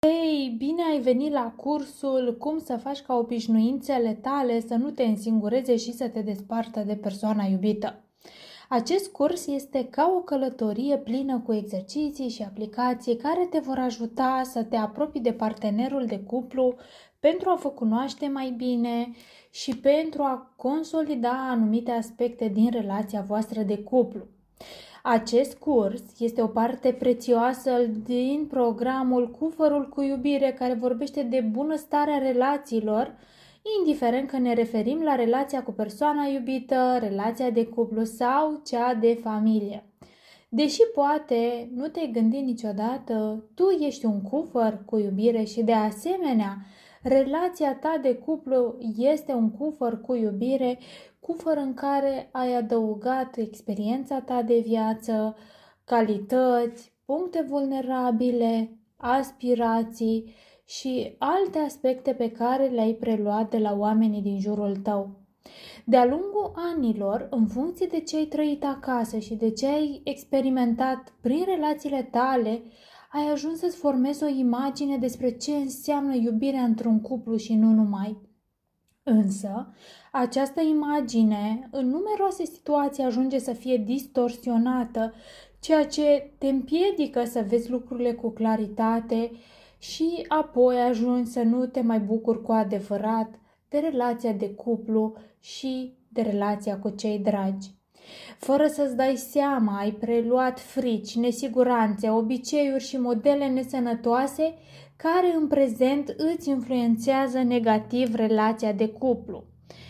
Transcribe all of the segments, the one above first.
Hei, bine ai venit la cursul Cum să faci ca obișnuințele tale să nu te însingureze și să te despartă de persoana iubită. Acest curs este ca o călătorie plină cu exerciții și aplicații care te vor ajuta să te apropii de partenerul de cuplu pentru a vă cunoaște mai bine și pentru a consolida anumite aspecte din relația voastră de cuplu. Acest curs este o parte prețioasă din programul Cufărul cu iubire, care vorbește de bunăstarea relațiilor, indiferent că ne referim la relația cu persoana iubită, relația de cuplu sau cea de familie. Deși poate nu te-ai gândit niciodată, tu ești un cufăr cu iubire și de asemenea, relația ta de cuplu este un cufăr cu iubire, cufăr în care ai adăugat experiența ta de viață, calități, puncte vulnerabile, aspirații și alte aspecte pe care le-ai preluat de la oamenii din jurul tău. De-a lungul anilor, în funcție de ce ai trăit acasă și de ce ai experimentat prin relațiile tale, ai ajuns să-ți formezi o imagine despre ce înseamnă iubirea într-un cuplu și nu numai. Însă, această imagine, în numeroase situații, ajunge să fie distorsionată, ceea ce te împiedică să vezi lucrurile cu claritate și apoi ajungi să nu te mai bucuri cu adevărat de relația de cuplu și de relația cu cei dragi. Fără să-ți dai seama, ai preluat frici, nesiguranțe, obiceiuri și modele nesănătoase care în prezent îți influențează negativ relația de cuplu.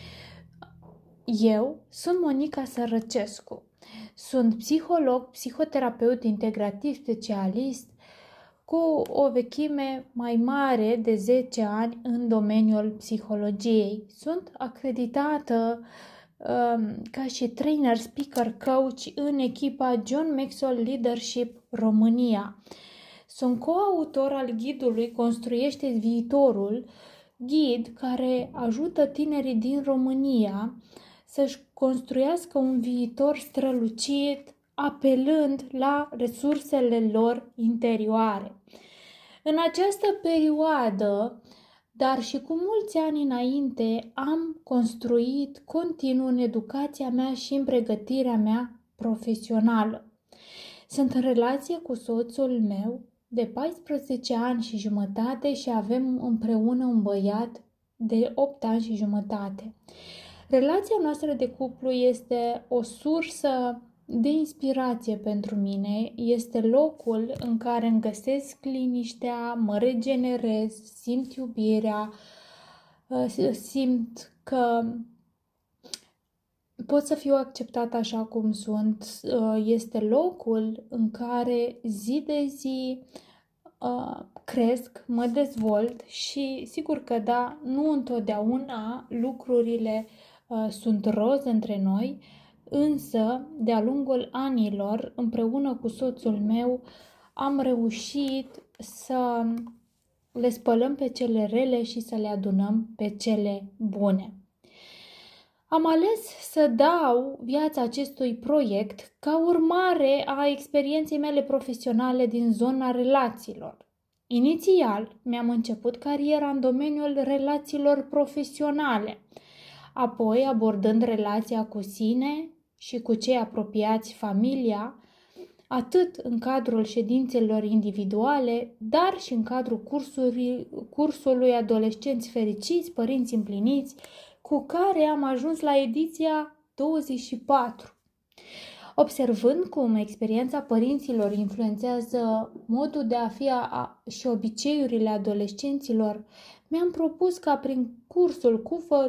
Eu sunt Monica Sărăcescu. Sunt psiholog, psihoterapeut integrativ specialist cu o vechime mai mare de 10 ani în domeniul psihologiei. Sunt acreditată ca și trainer, speaker, coach în echipa John Maxwell Leadership România. Sunt coautor al ghidului Construiește Viitorul, ghid care ajută tinerii din România să-și construiască un viitor strălucit, apelând la resursele lor interioare. În această perioadă, dar și cu mulți ani înainte, am construit continuu în educația mea și în pregătirea mea profesională. Sunt în relație cu soțul meu de 14 ani și jumătate și avem împreună un băiat de 8 ani și jumătate. Relația noastră de cuplu este o sursă de inspirație pentru mine, este locul în care îmi găsesc liniștea, mă regenerez, simt iubirea, simt că pot să fiu acceptată așa cum sunt. Este locul în care zi de zi cresc, mă dezvolt și sigur că da, nu întotdeauna lucrurile sunt roz între noi, însă de-a lungul anilor, împreună cu soțul meu, am reușit să le spălăm pe cele rele și să le adunăm pe cele bune. Am ales să dau viața acestui proiect ca urmare a experienței mele profesionale din zona relațiilor. Inițial, mi-am început cariera în domeniul relațiilor profesionale, apoi abordând relația cu sine și cu cei apropiați, familia, atât în cadrul ședințelor individuale, dar și în cadrul cursului Adolescenți Fericiți, Părinți Împliniți, cu care am ajuns la ediția 24. Observând cum experiența părinților influențează modul de a fi și obiceiurile adolescenților, mi-am propus ca prin cursul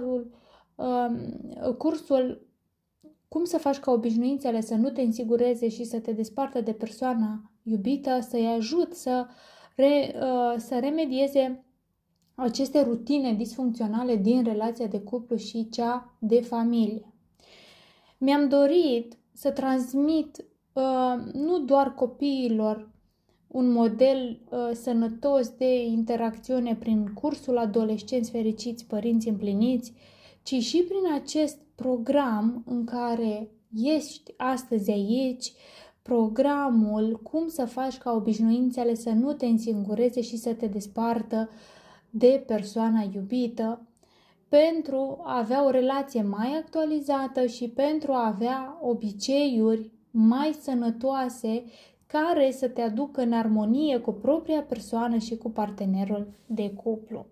Cum să faci ca obișnuințele să nu te însigureze și să te despartă de persoana iubită, să-i ajut să remedieze aceste rutine disfuncționale din relația de cuplu și cea de familie. Mi-am dorit să transmit nu doar copiilor un model sănătos de interacțiune prin cursul Adolescenți Fericiți, Părinți Împliniți, ci și prin acest program în care ești astăzi aici, programul Cum să faci ca obișnuințele să nu te însingureze și să te despartă de persoana iubită, pentru a avea o relație mai actualizată și pentru a avea obiceiuri mai sănătoase care să te aducă în armonie cu propria persoană și cu partenerul de cuplu.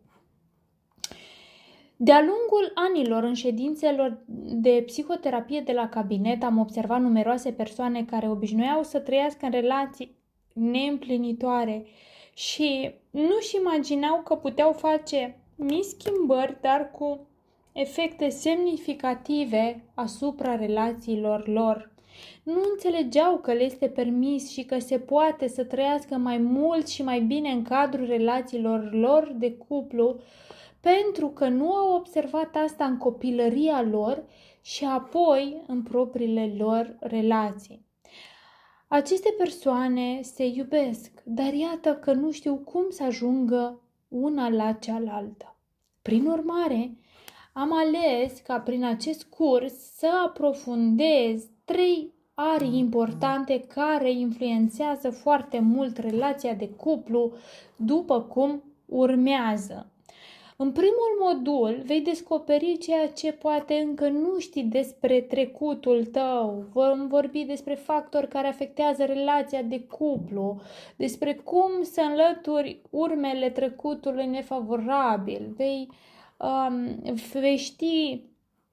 De-a lungul anilor, în ședințelor de psihoterapie de la cabinet, am observat numeroase persoane care obișnuiau să trăiască în relații neîmplinitoare și nu-și imaginau că puteau face mici schimbări, dar cu efecte semnificative asupra relațiilor lor. Nu înțelegeau că le este permis și că se poate să trăiască mai mult și mai bine în cadrul relațiilor lor de cuplu, pentru că nu au observat asta în copilăria lor și apoi în propriile lor relații. Aceste persoane se iubesc, dar iată că nu știu cum să ajungă una la cealaltă. Prin urmare, am ales ca prin acest curs să aprofundez 3 arii importante care influențează foarte mult relația de cuplu, după cum urmează. În primul modul vei descoperi ceea ce poate încă nu știi despre trecutul tău. Vom vorbi despre factori care afectează relația de cuplu, despre cum să înlături urmele trecutului nefavorabil. Vei ști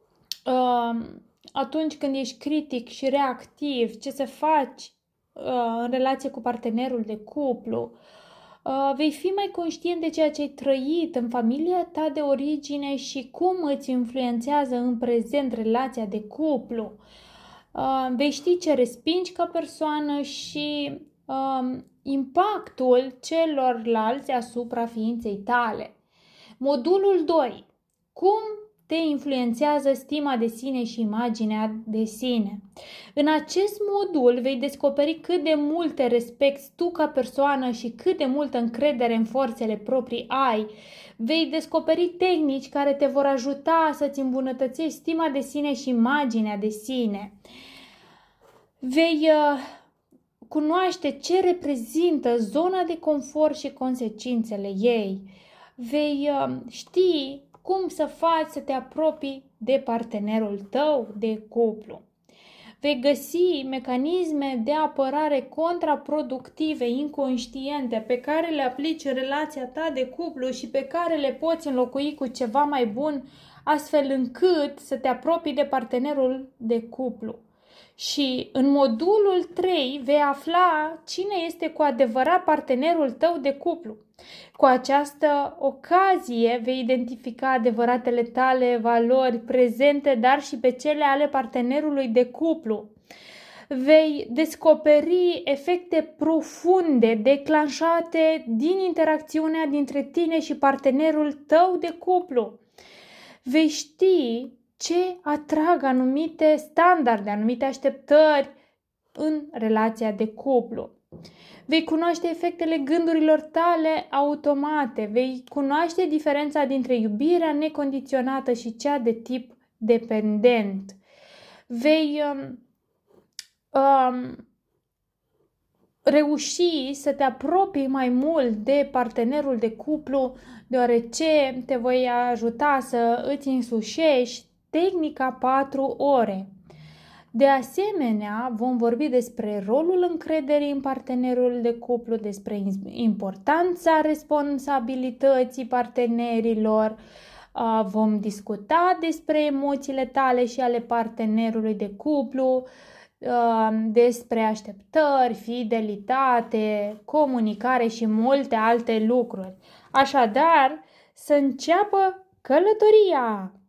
atunci când ești critic și reactiv, ce să faci în relație cu partenerul de cuplu. Vei fi mai conștient de ceea ce ai trăit în familia ta de origine și cum îți influențează în prezent relația de cuplu. Vei ști ce respingi ca persoană și impactul celorlalți asupra ființei tale. Modulul 2. Cum te influențează stima de sine și imaginea de sine. În acest modul vei descoperi cât de mult te respecti tu ca persoană și cât de multă încredere în forțele proprii ai. Vei descoperi tehnici care te vor ajuta să-ți îmbunătățești stima de sine și imaginea de sine. Vei cunoaște ce reprezintă zona de confort și consecințele ei. Vei ști cum să faci să te apropii de partenerul tău de cuplu. Vei găsi mecanisme de apărare contraproductive, inconștiente, pe care le aplici în relația ta de cuplu și pe care le poți înlocui cu ceva mai bun, astfel încât să te apropii de partenerul de cuplu. Și în modulul 3 vei afla cine este cu adevărat partenerul tău de cuplu. Cu această ocazie vei identifica adevăratele tale valori prezente, dar și pe cele ale partenerului de cuplu. Vei descoperi efecte profunde declanșate din interacțiunea dintre tine și partenerul tău de cuplu. Vei ști ce atrag anumite standarde, anumite așteptări în relația de cuplu. Vei cunoaște efectele gândurilor tale automate, vei cunoaște diferența dintre iubirea necondiționată și cea de tip dependent. Vei reuși să te apropii mai mult de partenerul de cuplu, deoarece te voi ajuta să îți însușești tehnica 4 ore. De asemenea, vom vorbi despre rolul încrederii în partenerul de cuplu, despre importanța responsabilității partenerilor, vom discuta despre emoțiile tale și ale partenerului de cuplu, despre așteptări, fidelitate, comunicare și multe alte lucruri. Așadar, să înceapă călătoria!